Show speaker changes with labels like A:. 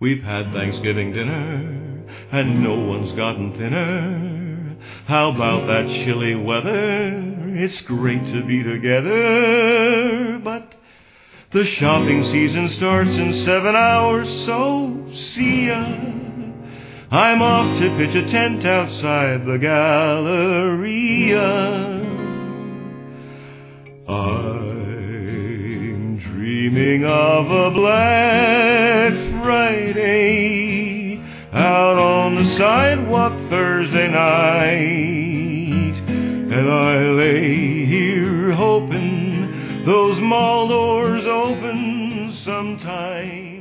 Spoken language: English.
A: We've had Thanksgiving dinner, and no one's gotten thinner. How about that chilly weather? It's great to be together. But the shopping season starts in 7 hours, so see ya. I'm off to pitch a tent outside the Galleria. I'm dreaming of a Black Friday out on the sidewalk Thursday night, and I lay here hoping those mall doors open sometime.